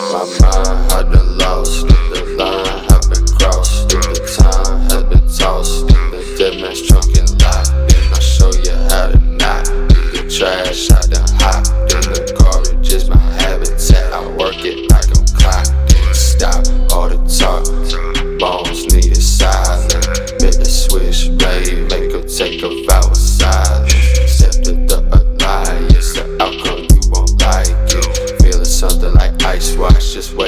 My mind had been lost, the line had been crossed, the time had been tossed, the dead man's trunk and locked. And I'll show you how to knock the trash out the hot. And the garbage is my habitat. I work it like I'm clocking. Stop all the talk, bones need a silence. Bit the switchblade, make them take a vow of silence. Accepted the alliance, the outcome you won't like it. Feeling something like ice wash, just wait.